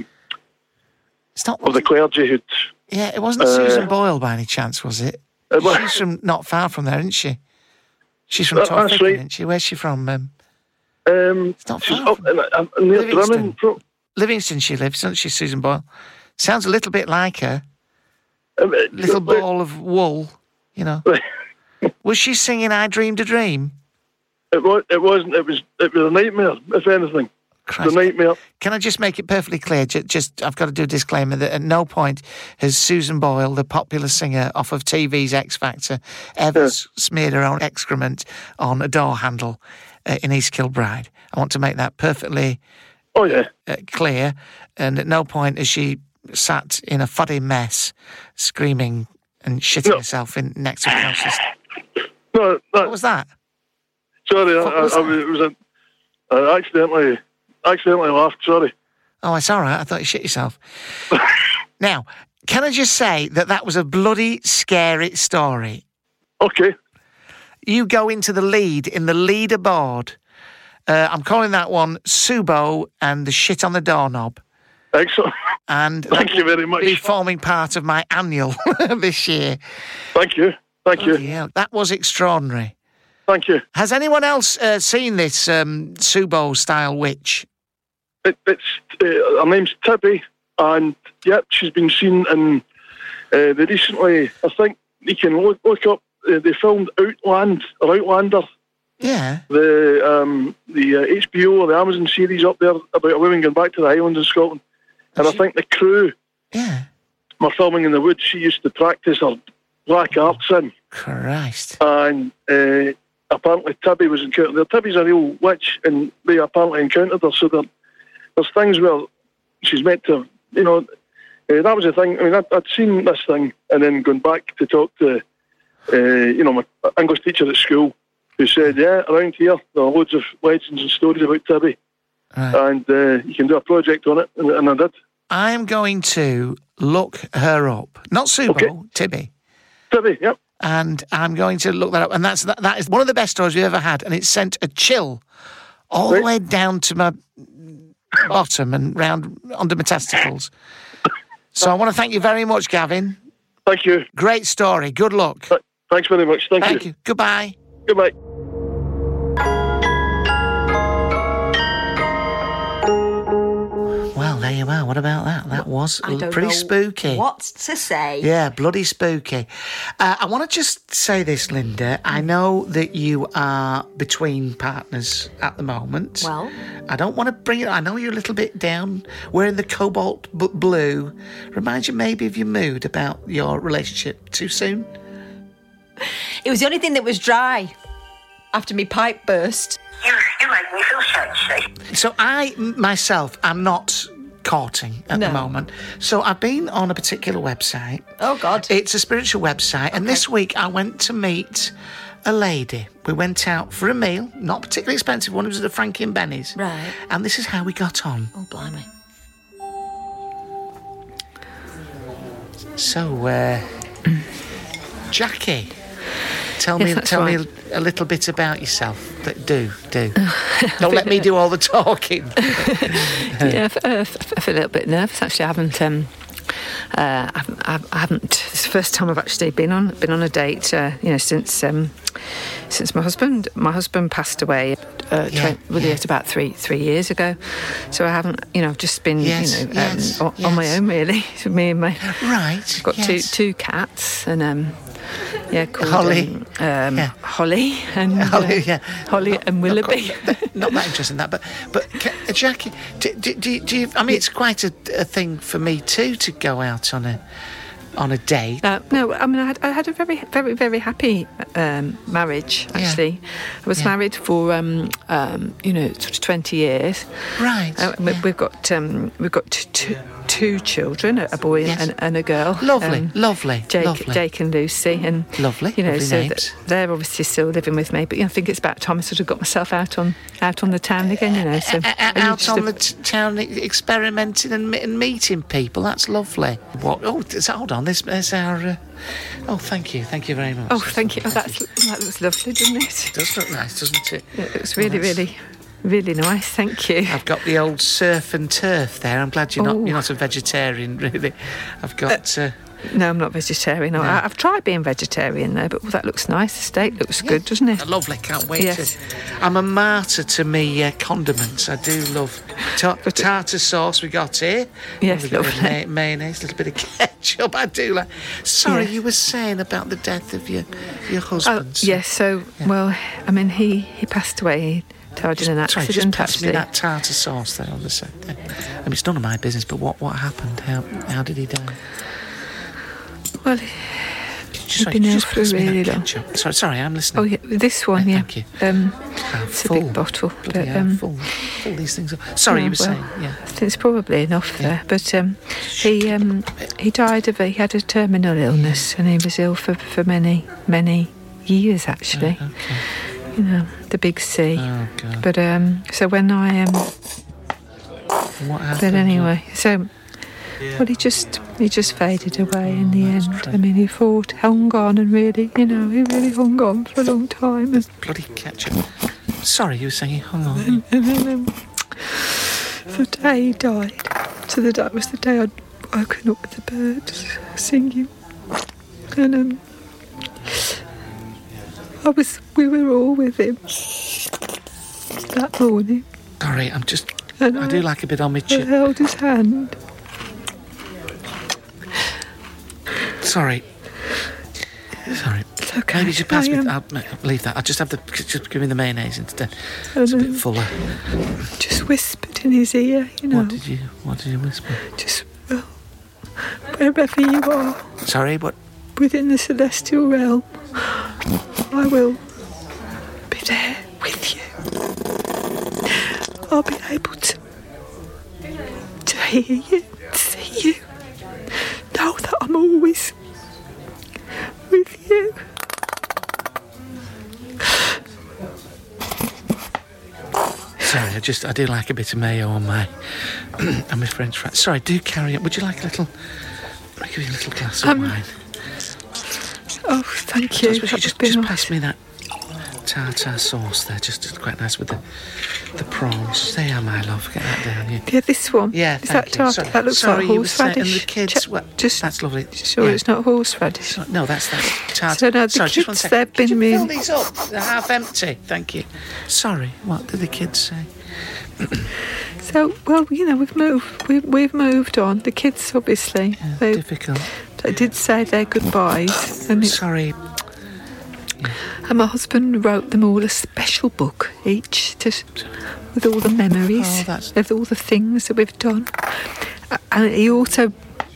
S6: it's not,
S14: of the clergy who'd.
S6: Yeah, it wasn't uh, Susan Boyle by any chance, was it?
S14: it was,
S6: She's from not far from there, isn't she? She's from
S14: that,
S6: Torfaken,
S14: right.
S6: isn't she? Where's she from? Um,
S14: um,
S6: it's not
S14: she's
S6: far
S14: up
S6: from...
S14: in, in, in
S6: Livingston.
S14: Drennan.
S6: Livingston she lives, doesn't she, Susan Boyle? Sounds a little bit like her.
S14: Um, it,
S6: little
S14: it,
S6: ball of wool, you know. Was she singing I Dreamed a Dream?
S14: It was. It wasn't. It was. It was a nightmare. If anything,
S6: Christ.
S14: the nightmare.
S6: Can I just make it perfectly clear? Just, just, I've got to do a disclaimer that at no point has Susan Boyle, the popular singer off of T V's X Factor, ever yeah. smeared her own excrement on a door handle uh, in East Kilbride. I want to make that perfectly.
S14: Oh yeah.
S6: Uh, clear, and at no point has she sat in a fuddy mess, screaming and shitting no. herself in next to a council.
S14: No, that,
S6: what was that?
S14: Sorry,
S6: what
S14: I,
S6: was
S14: I,
S6: that?
S14: I, it was a, I accidentally, accidentally laughed. Sorry.
S6: Oh, it's all right. I thought you shit yourself. Now, can I just say that that was a bloody scary story?
S14: Okay.
S6: You go into the lead in the leaderboard. Uh, I'm calling that one Subo and the shit on the doorknob.
S14: Excellent.
S6: And
S14: thank you very much.
S6: Be forming part of my annual this year.
S14: Thank you. Thank
S6: Bloody
S14: you.
S6: Hell. That was extraordinary.
S14: Thank you.
S6: Has anyone else uh, seen this um, Subo-style witch?
S14: It, it's uh, her name's Tibby, and yep, she's been seen in. Uh, they recently, I think you can look, look up. Uh, they filmed Outland or Outlander.
S6: Yeah.
S14: The um, the uh, H B O or the Amazon series up there about a woman going back to the Highlands in Scotland, and she... I think the crew.
S6: Yeah.
S14: Were filming in the woods. She used to practice her black arts in.
S6: Christ.
S14: And uh, apparently Tibby was encountered. Tibby's a real witch, and they apparently encountered her. So there, there's things where she's meant to, you know, uh, that was the thing. I mean, I'd, I'd seen this thing, and then going back to talk to, uh, you know, my English teacher at school, who said, yeah, around here there are loads of legends and stories about Tibby, right. and uh, you can do a project on it, and, and I did.
S6: I'm going to look her up. Not Subo,
S14: okay.
S6: Tibby.
S14: Tibby, yep.
S6: and I'm going to look that up. And that's that, that is one of the best stories we've ever had, and it sent a chill all the way down to my bottom and round under my testicles. So I want to thank you very much, Gavin.
S14: Thank you.
S6: Great story. Good luck.
S14: Th- thanks very much. Thank,
S6: thank
S14: you.
S6: you. Goodbye.
S14: Goodbye.
S6: Well, there you are. What about that? That was
S2: I don't
S6: pretty
S2: know
S6: spooky.
S2: What to say?
S6: Yeah, bloody spooky. Uh, I want to just say this, Linda. I know that you are between partners at the moment.
S2: Well,
S6: I don't want to bring it. I know you're a little bit down. Wearing the cobalt b- blue reminds you maybe of your mood about your relationship. Too soon?
S2: it was the only thing that was dry after my pipe burst.
S1: You, you make me feel sexy.
S6: So I, m- myself, am not courting at
S2: No.
S6: the moment. So I've been on a particular website.
S2: Oh, God.
S6: It's a spiritual website. And this week I went to meet a lady. We went out for a meal, not a particularly expensive one. It was at the Frankie and Benny's.
S2: Right.
S6: And this is how we got on.
S2: Oh, blimey.
S6: So, uh, Jackie, tell
S15: Yes,
S6: me,
S15: that's
S6: tell
S15: right.
S6: me a, a little bit about yourself. Do, do. Don't let me do all the talking.
S15: yeah, I f- uh, f- I feel a little bit nervous actually. I haven't, um, uh, I haven't, I haven't. It's the first time I've actually been on been on a date. Uh, you know, since um, since my husband my husband passed away. Uh,
S6: Yeah,
S15: tw- really,
S6: yeah.
S15: it's about three three years ago. So I haven't, you know, just been,
S6: Yes,
S15: you know,
S6: yes,
S15: um, on, on my
S6: yes.
S15: own really. Me and my
S6: Right.
S15: I've got
S6: yes.
S15: two two cats and um, yeah, called
S6: Holly.
S15: um, um,
S6: Yeah.
S15: Holly and
S6: Holly,
S15: uh,
S6: yeah.
S15: Holly
S6: Not-
S15: and Willoughby.
S6: Not, quite- not that interesting, that. But, but ca- uh, Jackie, do, do, do, do you, I mean, it's quite a, a thing for me too to go out on a on a date.
S15: Uh, no, I mean, I had, I had a very, very, very happy um, marriage,
S6: Yeah.
S15: actually. I was
S6: Yeah.
S15: married for, um, um, you know, sort of twenty years.
S6: Right.
S15: Uh, we-
S6: yeah.
S15: We've got um, we've got t- t- two children, a a boy
S6: Yes.
S15: and, and a girl.
S6: Lovely,
S15: Um,
S6: lovely,
S15: Jake,
S6: lovely.
S15: Jake and Lucy, and
S6: Lovely,
S15: you know,
S6: lovely
S15: so
S6: names.
S15: th- they're obviously still living with me. But you know, I think it's about time I sort of got myself out on out on the town again. You know, so
S6: A- a-
S15: I need
S6: out
S15: just
S6: on
S15: to-
S6: the t- town e- experimenting and, me- and meeting people. That's lovely. What? Oh, th- hold on. This is our. Uh, oh, thank you. Thank you very much.
S15: Oh, thank you. Oh, that's that looks lovely, doesn't it?
S6: It does look nice, doesn't it?
S15: Yeah, it was really,
S6: Well, that's-
S15: really, really nice. Thank you.
S6: I've got the old surf and turf there. I'm glad you're not
S15: Oh.
S6: you're not a vegetarian, really. I've got. Uh,
S15: No, I'm not vegetarian. No.
S6: No.
S15: I, I've tried being vegetarian though, but that looks nice. The steak looks good, doesn't it?
S6: lovely. Can't wait
S15: Yes.
S6: to. I'm a martyr to me uh, condiments. I do love ta- tartar sauce. We got here.
S15: Yes,
S6: we got a
S15: lovely.
S6: ma- mayonnaise, a little bit of ketchup. I do like. Sorry,
S15: Yes.
S6: you were saying about the death of your your
S15: Oh,
S6: husband.
S15: yes. So, well, I mean, he he passed away. He died in an
S6: Sorry,
S15: accident.
S6: just pass
S15: actually,
S6: me that tartar sauce there on the side. There. I mean, it's none of my business, but what what happened? How how did he die?
S15: well,
S6: Just,
S15: he'd been
S6: could you
S15: ill
S6: just
S15: for a
S6: pass me that
S15: really long.
S6: ketchup? Sorry, sorry, I'm listening.
S15: Oh, yeah, this one,
S6: Yeah,
S15: yeah.
S6: thank you.
S15: Um,
S6: Ah,
S15: it's a
S6: full.
S15: big bottle,
S6: Bloody
S15: but
S6: hell,
S15: um,
S6: full, full these things up. Sorry,
S15: no,
S6: you were
S15: well,
S6: saying, yeah.
S15: I think it's probably enough there. But um, he um, he died of a, he had a terminal illness, and he was ill for, for many many years actually.
S6: Oh, okay.
S15: You know, the big C.
S6: Oh, God.
S15: But um, so when I um,
S6: What happened?
S15: but anyway, so well, he just he just faded away in the end. I mean, he fought, hung on, and really, you know, he really hung on for a long time. And,
S6: Bloody ketchup. Sorry, you were saying he hung on.
S15: and then um, the day he died, so the that was the day I'd woken up with the birds singing, and um, I was we were all with him that morning.
S6: Sorry, I'm just.
S15: And
S6: I do like a bit on my
S15: I
S6: chin.
S15: held his hand.
S6: Sorry. Sorry.
S15: It's okay.
S6: Maybe just pass
S15: I,
S6: me.
S15: um,
S6: I'll, I'll leave that. I'll just have the. Just give me the mayonnaise instead.
S15: and,
S6: It's a bit
S15: um,
S6: fuller.
S15: just whispered in his ear, you know.
S6: What did you? What did you whisper?
S15: Just, well, wherever you are
S6: Sorry, what?
S15: within the celestial realm, I will be there with you. I'll be able to, to hear you, see you, know that I'm always with you.
S6: Sorry, I just. I do like a bit of mayo on my. on my French fries. Sorry, do carry on. Would you like a little? I'll give you a little glass of
S15: Um,
S6: wine.
S15: Oh, thank you.
S6: I suppose you just, just pass me that tartar sauce there, just, just quite nice with the the prawns. There you are, my love. Get that down. Yeah,
S15: yeah this one.
S6: Yeah,
S15: Is
S6: thank
S15: that
S6: you.
S15: tartar?
S6: Sorry,
S15: that looks
S6: sorry,
S15: like horseradish.
S6: And the kids,
S15: Check,
S6: well,
S15: just
S6: that's lovely.
S15: Sure,
S6: yeah.
S15: it's not horseradish.
S6: No, that's that tartar.
S15: So now the
S6: sorry,
S15: kids,
S6: just one second.
S15: they've been
S6: Could you
S15: mean.
S6: fill these up? They're half empty. Thank you. Sorry, what did the kids say?
S15: So, well, you know, we've moved. We've, we've moved on. The kids, obviously,
S6: yeah,
S15: they,
S6: difficult.
S15: They did say their goodbyes. And it,
S6: sorry.
S15: Yeah. And my husband wrote them all a special book each, to, with all the memories
S6: oh, that's...
S15: of all the things that we've done. And he also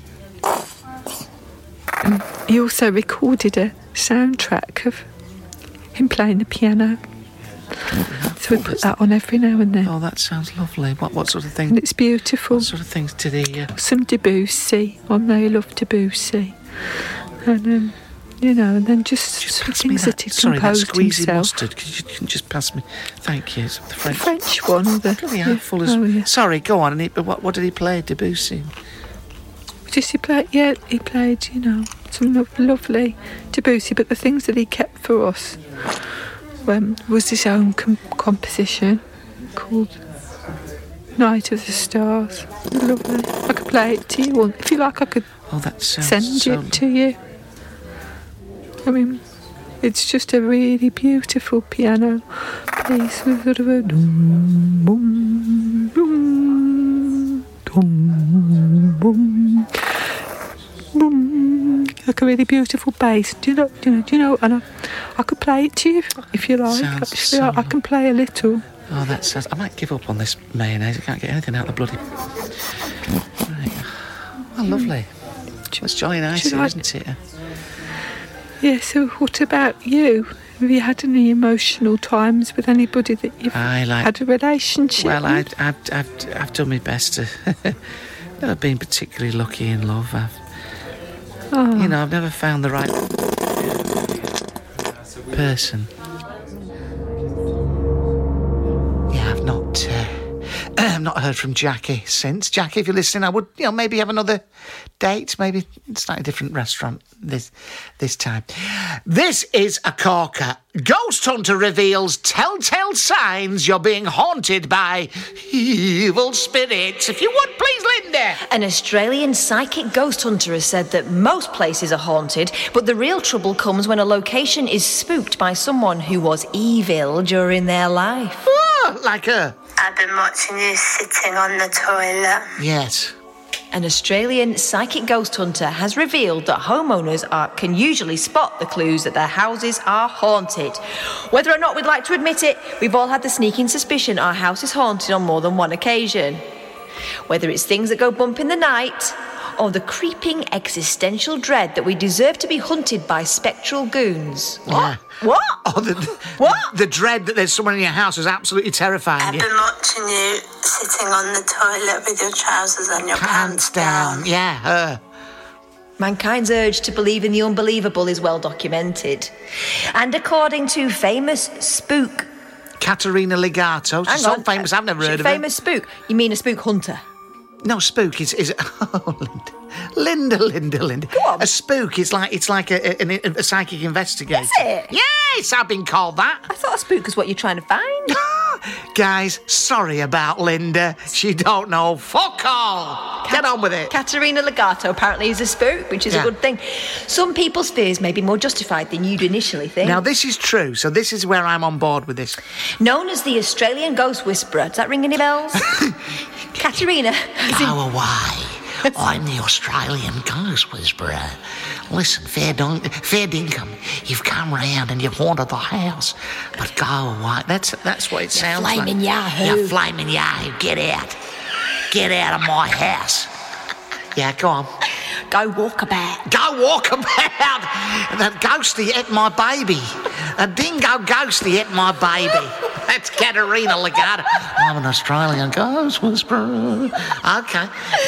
S15: um, he also recorded a soundtrack of him playing the piano.
S6: Oh,
S15: so we put that on every now and then.
S6: Oh, that sounds lovely. What what sort of thing?
S15: And it's beautiful.
S6: What sort of things did he? Uh...
S15: Some Debussy. I know he loved Debussy. And um, you know, and then just,
S6: just
S15: some things that, that he
S6: sorry,
S15: composed
S6: that squeezy
S15: himself.
S6: mustard. Could you, can you just pass me? Thank you. The French,
S15: the French one, or the
S6: bloody
S15: yeah.
S6: handful is.
S15: Oh, yeah.
S6: Sorry, go on. And he, but what what did he play? Debussy.
S15: Just he played, yeah, he played, you know, some lo- lovely Debussy. But the things that he kept for us um, was his own com- composition called Night of the Stars. Lovely. I could play it to you, if you like. I could
S6: oh, that sounds
S15: send
S6: so...
S15: it to you. I mean, it's just a really beautiful piano piece with sort of a dum boom dum dum boom boom, like a really beautiful bass. Do you know? Do you know? Do you know? And I, I could play it to you if you like.
S6: Sounds
S15: Actually,
S6: so...
S15: I, I can play a little.
S6: Oh, that sounds. I might give up on this mayonnaise. I can't get anything out of the bloody. Right. Oh, lovely. It's jolly nice, here, isn't it?
S15: Yeah, so what about you? Have you had any emotional times with anybody that you've
S6: I like,
S15: had a relationship
S6: well,
S15: with?
S6: Well, I've, I've, I've, I've done my best to... never been particularly lucky in love. I've,
S15: oh.
S6: You know, I've never found the right person. Yeah, I've not... Uh, I've not heard from Jackie since. Jackie, if you're listening, I would, you know, maybe have another date, maybe slightly different restaurant this this time. This is a corker. Ghost Hunter reveals telltale signs you're being haunted by evil spirits. If you would, please, Linda.
S2: An Australian psychic ghost hunter has said that most places are haunted, but the real trouble comes when a location is spooked by someone who was evil during their life.
S6: Oh, like her.
S1: I've been watching you sitting on the toilet.
S6: Yes.
S2: An Australian psychic ghost hunter has revealed that homeowners are, can usually spot the clues that their houses are haunted. Whether or not we'd like to admit it, we've all had the sneaking suspicion our house is haunted on more than one occasion. Whether it's things that go bump in the night, or the creeping existential dread that we deserve to be hunted by spectral goons. What?
S6: Yeah.
S2: What?
S6: Oh, the,
S2: what?
S6: The dread that there's someone in your house is absolutely terrifying
S1: I've
S6: you.
S1: been watching you sitting on the toilet with your trousers and your pants,
S6: pants down.
S1: down.
S6: Yeah, her.
S2: Mankind's urge to believe in the unbelievable is well documented. And according to famous spook...
S6: Caterina Legato. She's so famous, I've never heard of her.
S2: Famous spook? You mean a spook hunter?
S6: No, spook is is oh Linda, Linda, Linda, Linda.
S2: Go on.
S6: A spook is like it's like a, a, a psychic investigator.
S2: Is it?
S6: Yes, I've been called that.
S2: I thought a spook is what you're trying to find.
S6: Guys, sorry about Linda. She don't know fuck all. Cat- Get on with it.
S2: Caterina Legato apparently is a spook, which is
S6: yeah.
S2: a good thing. Some people's fears may be more justified than you'd initially think.
S6: Now, this is true, so this is where I'm on board with this.
S2: Known as the Australian Ghost Whisperer. Does that ring any bells? Caterina.
S16: Go away. I'm the Australian Ghost Whisperer. Listen, fair, don- fair dinkum, you've come round and you've haunted the house, but go away.
S6: That's that's what it
S2: you
S6: sounds
S2: flaming
S6: like.
S2: Yahoo.
S16: You flaming Yahoo, get out. Get out of my house.
S6: Yeah, go on.
S2: Go walk about.
S6: Go walk about. That ghosty ate my baby. A dingo ghosty ate my baby. That's Caterina Legato. I'm an Australian Ghost Whisperer. Okay.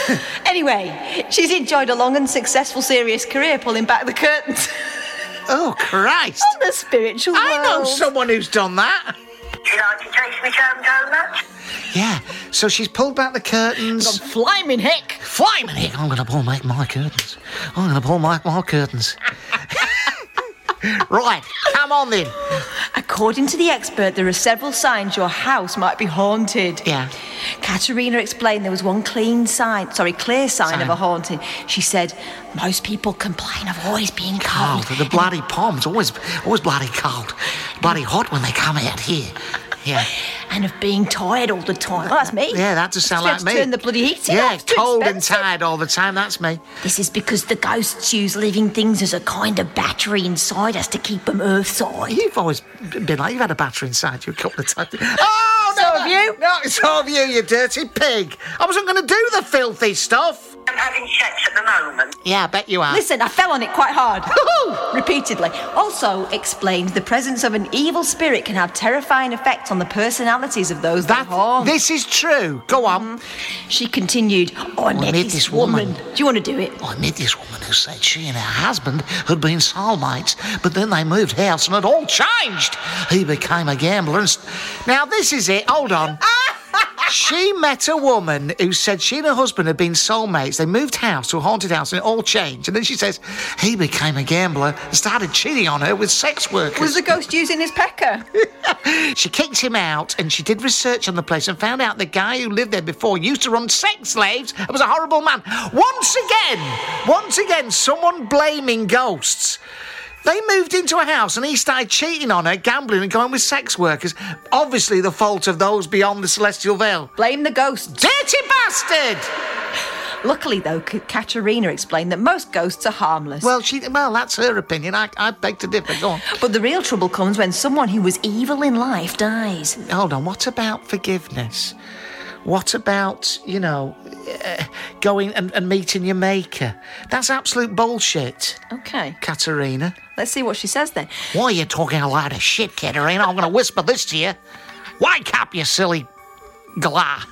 S2: Anyway, she's enjoyed a long and successful serious career pulling back the curtains.
S6: Oh, Christ.
S2: On the spiritual
S6: I
S2: world.
S6: know someone who's done that.
S1: Do you like to taste me home so much?
S6: Yeah, so she's pulled back the curtains.
S2: Gone flaming heck.
S6: Flaming heck, I'm going to pull back my curtains. I'm going to pull back my curtains.
S16: Right, come on then.
S2: According to the expert, there are several signs your house might be haunted.
S16: Yeah.
S2: Katerina explained there was one clean sign, sorry, clear sign, sign. of a haunting. She said, most people complain of always being cold.
S16: cold. The bloody palms, always, always bloody cold. Bloody hot when they come out here. Yeah.
S2: And of being tired all the time. Well, that's me.
S16: Yeah, that does sound like me.
S2: Turn the bloody heating
S16: Yeah,
S2: off.
S16: cold and tired all the time, that's me.
S2: This is because the ghosts use living things as a kind of battery inside us to keep them earthside.
S16: You've always been like, you've had a battery inside you a couple of times. Oh,
S2: so
S16: no,
S2: have you?
S16: No, so have you, you dirty pig. I wasn't going to do the filthy stuff.
S17: I'm having sex at the moment.
S16: Yeah, I bet you are.
S2: Listen, I fell on it quite hard. Repeatedly. Also explained the presence of an evil spirit can have terrifying effects on the personalities of those that, that harm.
S16: This is true. Go on.
S2: Mm-hmm. She continued, oh, I, I met, met this, this woman. woman. Do you want to do it?
S16: I met this woman who said she and her husband had been soulmates, but then they moved house and it all changed. He became a gambler and... St- now, this is it. Hold on. She met a woman who said she and her husband had been soulmates. They moved house to a haunted house and it all changed. And then she says he became a gambler and started cheating on her with sex workers.
S2: Was the ghost using his pecker?
S16: She kicked him out and she did research on the place and found out the guy who lived there before used to run sex slaves and was a horrible man. Once again, once again, someone blaming ghosts. They moved into a house and he started cheating on her, gambling and going with sex workers. Obviously the fault of those beyond the celestial veil.
S2: Blame the ghost.
S16: Dirty bastard!
S2: Luckily, though, Katerina explained that most ghosts are harmless.
S16: Well, she, well, that's her opinion. I, I beg to differ. Go on.
S2: But the real trouble comes when someone who was evil in life dies.
S16: Hold on. What about forgiveness? What about, you know, uh, going and, and meeting your maker? That's absolute bullshit.
S2: Okay.
S16: Katerina.
S2: Let's see what she says then.
S16: Why are you talking a lot of shit, Katerina? I'm going to whisper this to you. Wake up, you silly glah.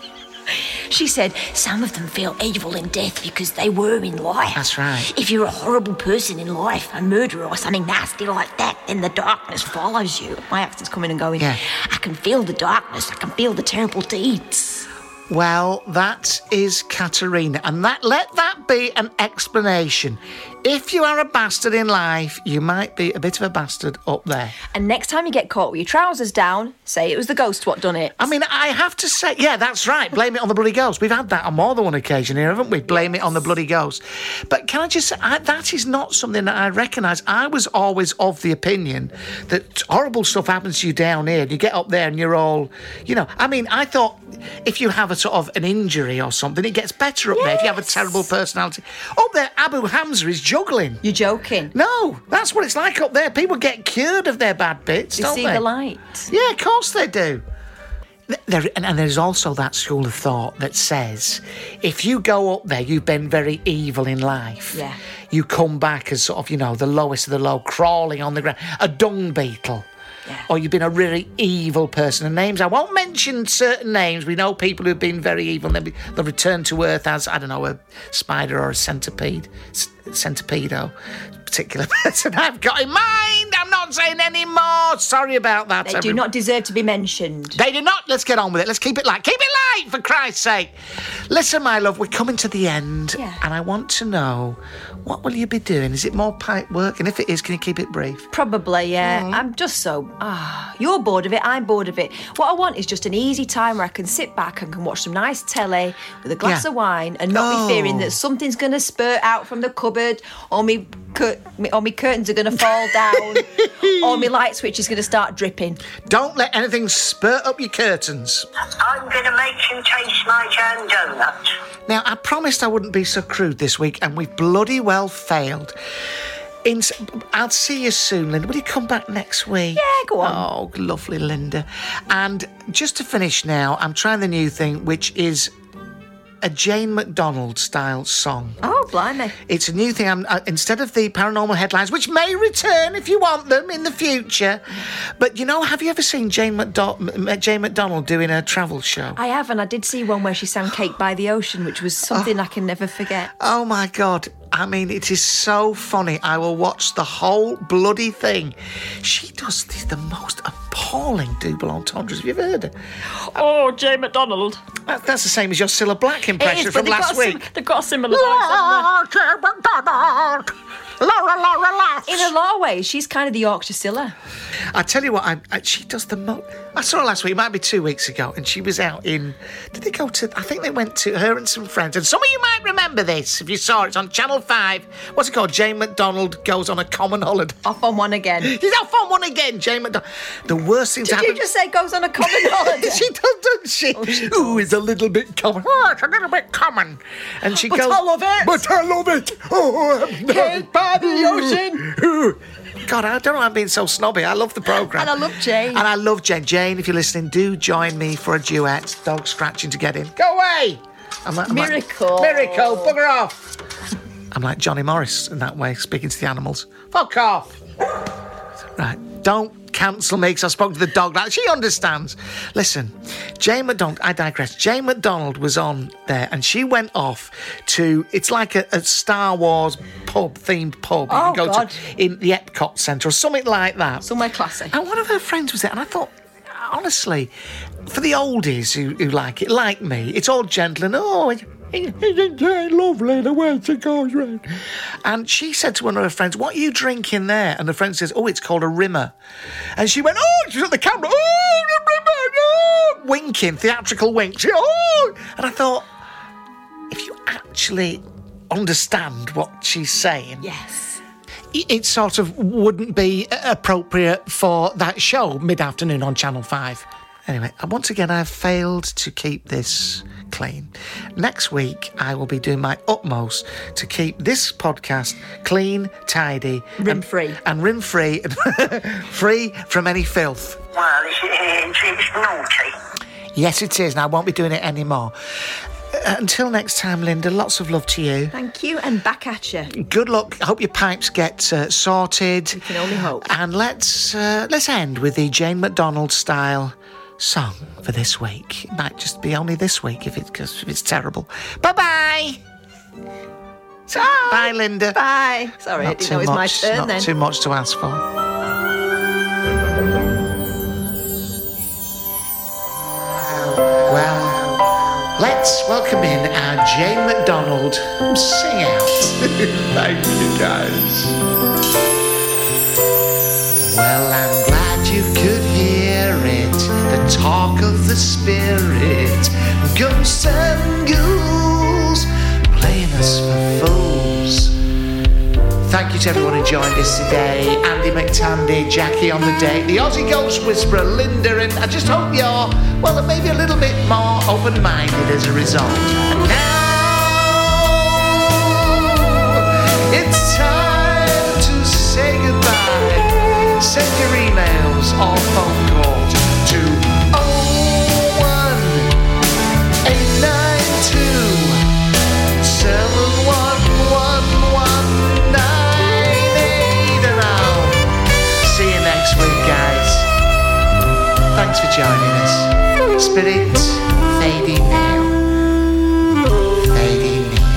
S2: She said some of them feel evil in death because they were in life.
S16: That's right.
S2: If you're a horrible person in life, a murderer or something nasty like that, then the darkness follows you. My accent's coming and going.
S16: Yeah.
S2: I can feel the darkness. I can feel the terrible deeds.
S16: Well, that is Katerina, and that let that be an explanation. If you are a bastard in life, you might be a bit of a bastard up there.
S2: And next time you get caught with your trousers down, say it was the ghost what done it.
S16: I mean, I have to say, yeah, that's right. Blame it on the bloody ghost. We've had that on more than one occasion here, haven't we? Blame yes. it on the bloody ghost. But can I just say, I, that is not something that I recognise. I was always of the opinion that horrible stuff happens to you down here, and you get up there and you're all, you know, I mean, I thought if you have a sort of an injury or something, it gets better up yes. there if you have a terrible personality. Up there, Abu Hamza is juggling.
S2: You're joking?
S16: No, that's what it's like up there. People get cured of their bad bits,
S2: they
S16: don't
S2: see
S16: they?
S2: the light.
S16: Yeah, of course they do. There, and, and there's also that school of thought that says if you go up there, you've been very evil in life.
S2: Yeah.
S16: You come back as sort of, you know, the lowest of the low, crawling on the ground, a dung beetle.
S2: Yeah.
S16: Or you've been a really evil person. And names, I won't mention certain names. We know people who've been very evil and they'll return to Earth as, I don't know, a spider or a centipede. C- centipedo. Particular person I've got in mind. I'm not saying any more. Sorry about that.
S2: They do
S16: everybody.
S2: not deserve to be mentioned.
S16: They do not. Let's get on with it. Let's keep it light. Keep it light, for Christ's sake. Listen, my love, we're coming to the end.
S2: Yeah.
S16: And I want to know, what will you be doing? Is it more pipe work? And if it is, can you keep it brief?
S2: Probably, yeah.
S16: Mm.
S2: I'm just so... Ah, you're bored of it, I'm bored of it. What I want is just an easy time where I can sit back and can watch some nice telly with a glass
S16: Yeah.
S2: of wine and not
S16: Oh.
S2: be fearing that something's going to spurt out from the cupboard or me... Cur- or my curtains are going to fall down, or my light switch is going to start dripping.
S16: Don't let anything spurt up your curtains.
S17: I'm going to make you taste my jam donuts.
S16: Now, I promised I wouldn't be so crude this week, and we've bloody well failed. In, I'll see you soon, Linda. Will you come back next week?
S2: Yeah, go on.
S16: Oh, lovely, Linda. And just to finish now, I'm trying the new thing, which is a Jane McDonald-style song.
S2: Oh, blimey.
S16: It's a new thing. I'm, uh, instead of the paranormal headlines, which may return if you want them in the future. But, you know, have you ever seen Jane, McDo- Jane McDonald doing a travel show?
S2: I have, and I did see one where she sang Cake by the Ocean, which was something oh. I can never forget.
S16: Oh, my God. I mean, it is so funny. I will watch the whole bloody thing. She does these, the most appalling double entendres. Have you ever heard her?
S2: Oh, Jane McDonald.
S16: That, that's the same as your Cilla Black impression
S2: is,
S16: from last week.
S2: Sim- they've got a similar voice, haven't they?
S16: Jane McDonald. Laura, Laura, laughs.
S2: In a lot of ways, she's kind of the Yorkshire Scylla.
S16: I tell you what, I, I, she does the most. I saw her last week, it might be two weeks ago, and she was out in. Did they go to? I think they went to her and some friends. And some of you might remember this if you saw it. It's on Channel Five. What's it called? Jane McDonald goes on a common holiday.
S2: Off on one again.
S16: He's off on one again, Jane McDonald. The worst thing
S2: Did
S16: to happen.
S2: you just say goes on a common holiday?
S16: She does, doesn't she?
S2: Oh, she
S16: Ooh, it's a little bit common. Oh, it's a little bit common. And she
S2: But
S16: goes.
S2: I love it.
S16: But I love it. Oh, I'm
S2: Killed by the ocean.
S16: God, I don't know why I'm being so snobby. I love the programme.
S2: And I love Jane.
S16: And I love Jane. Jane, if you're listening, do join me for a duet. Dog scratching to get in. Go away! I'm like, I'm
S2: Miracle.
S16: Like, Miracle, bugger off. I'm like Johnny Morris in that way, speaking to the animals. Fuck off. Right, don't cancel me because I spoke to the dog. Like, she understands. Listen, Jane McDonald, I digress. Jane McDonald was on there and she went off to, it's like a, a Star Wars pub, themed pub.
S2: Oh,
S16: you can go
S2: God.
S16: to in the Epcot Centre or something like that.
S2: Somewhere classy.
S16: And one of her friends was there and I thought, honestly, for the oldies who, who like it, like me, it's all gentle and, oh, it, isn't it lovely the way it goes round? And she said to one of her friends, what are you drinking there? And the friend says, oh, it's called a Rimmer. And she went, oh, she's at the camera, oh, the Rimmer, oh, winking, theatrical wink. She, oh, and I thought, if you actually understand what she's saying.
S2: Yes.
S16: It sort of wouldn't be appropriate for that show mid-afternoon on Channel five. Anyway, once again, I've failed to keep this clean. Next week, I will be doing my utmost to keep this podcast clean, tidy,
S2: rim-free,
S16: and, and rim-free, free from any filth.
S17: Well, it's, it's, it's naughty.
S16: Yes, it is, and I won't be doing it anymore. Uh, until next time, Linda, lots of love to you.
S2: Thank you, and back at you.
S16: Good luck. I hope your pipes get uh, sorted.
S2: We can only hope.
S16: And let's uh, let's end with the Jane McDonald style song for this week. It might just be only this week if, it, cause if it's terrible. Bye-bye.
S2: Bye.
S16: Bye, Linda.
S2: Bye. Sorry,
S16: Not
S2: I didn't
S16: too
S2: know it was my
S16: much,
S2: turn
S16: not
S2: then.
S16: too much to ask for. Well, let's welcome in our Jane McDonald sing out. Thank you, guys. Well, I'm glad you could hear it, the talk of the spirit, ghosts and ghouls playing us for fools. Thank you to everyone who joined us today. Andy McTandy, Jackie on the date, the Aussie Ghost Whisperer, Linda, and I just hope you're, well, maybe a little bit more open-minded as a result. And now it's time to say goodbye. Send your emails or phone calls to oh one eight nine two seven one one one nine eight. And I'll see you next week, guys. Thanks for joining us. Spirit fading now. Fading now.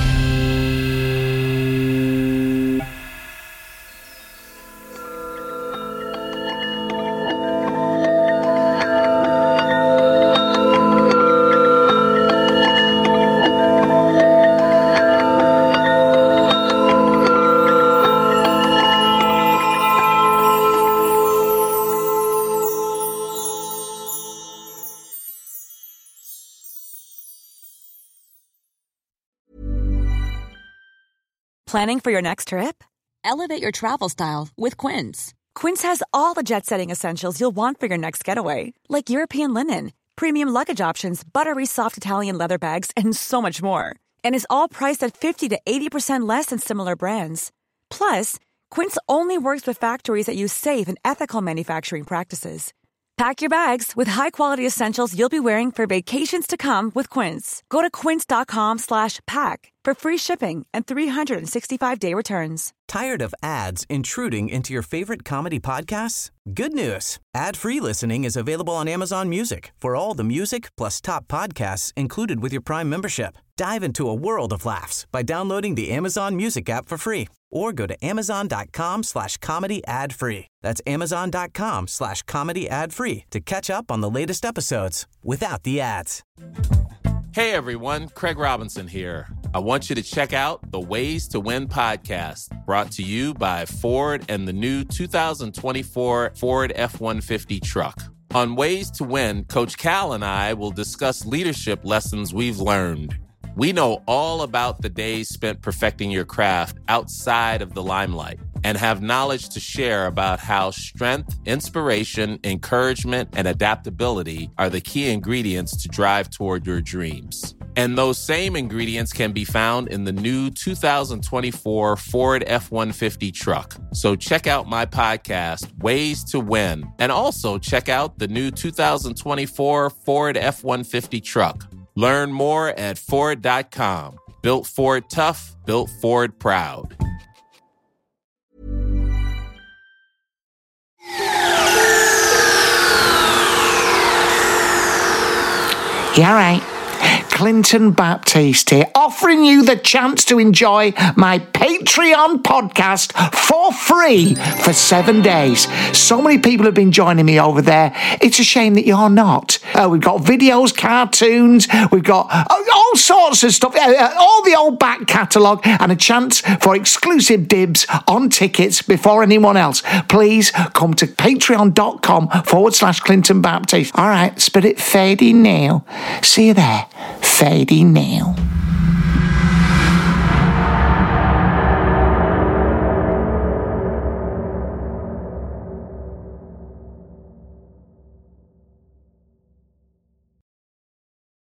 S11: Planning for your next trip? Elevate your travel style with Quince. Quince has all the jet-setting essentials you'll want for your next getaway, like European linen, premium luggage options, buttery soft Italian leather bags, and so much more. And is all priced at fifty to eighty percent less than similar brands. Plus, Quince only works with factories that use safe and ethical manufacturing practices. Pack your bags with high-quality essentials you'll be wearing for vacations to come with Quince. Go to quince.com slash pack for free shipping and three sixty-five day returns.
S18: Tired of ads intruding into your favorite comedy podcasts? Good news. Ad-free listening is available on Amazon Music for all the music plus top podcasts included with your Prime membership. Dive into a world of laughs by downloading the Amazon Music app for free or go to amazon.com slash comedy ad free. That's amazon.com slash comedy ad free to catch up on the latest episodes without the ads.
S19: Hey everyone, Craig Robinson here. I want you to check out the Ways to Win podcast, brought to you by Ford and the new two thousand twenty-four Ford F one fifty truck. On Ways to Win, Coach Cal and I will discuss leadership lessons we've learned. We know all about the days spent perfecting your craft outside of the limelight and have knowledge to share about how strength, inspiration, encouragement, and adaptability are the key ingredients to drive toward your dreams. And those same ingredients can be found in the new two thousand twenty-four Ford F one fifty truck. So check out my podcast, Ways to Win, and also check out the new two thousand twenty-four Ford F one fifty truck. Learn more at Ford dot com. Built Ford tough, built Ford proud.
S16: Yeah, right. Clinton Baptiste here, offering you the chance to enjoy my Patreon podcast for free for seven days. So many people have been joining me over there. It's a shame that you're not. Uh, we've got videos, cartoons, we've got uh, all sorts of stuff, uh, all the old back catalogue, and a chance for exclusive dibs on tickets before anyone else. Please come to patreon.com forward slash Clinton Baptiste. All right, spirit fading now. See you there. Fading now.